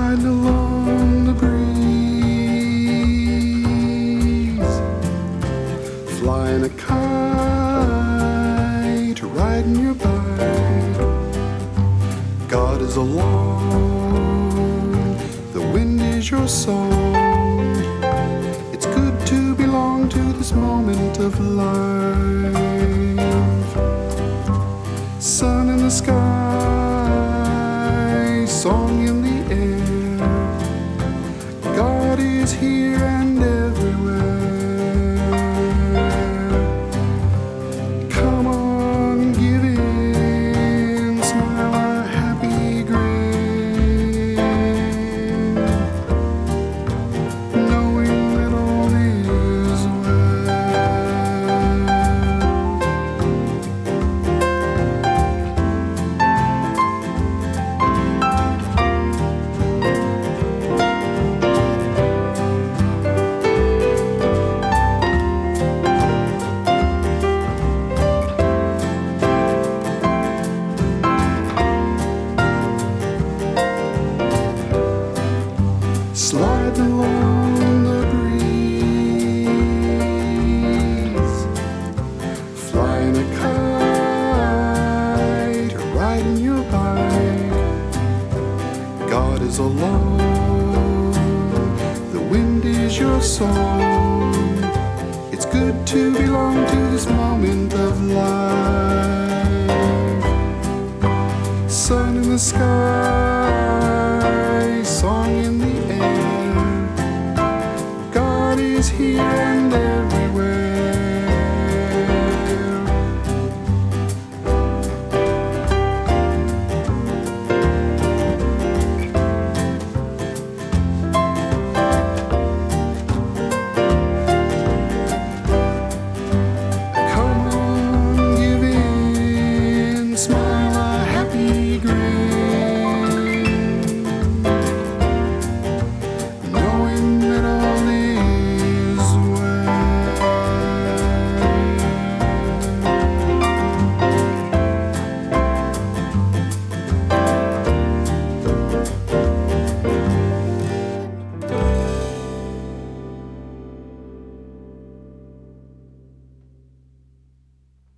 Sliding along the breeze, flying a kite, riding your bike. God is along, the wind is your song. It's good to belong to this moment of life. Sun in the sky, song in the air. God is here and everywhere. Come on, give in, smile a happy grin, knowing that all is sliding along the breeze, flying a kite, or riding your bike. God is along, the wind is your song. It's good to belong to this moment of life. Sun in the sky, song in the air. God is here and everywhere. Come on, give in, smile a happy grin.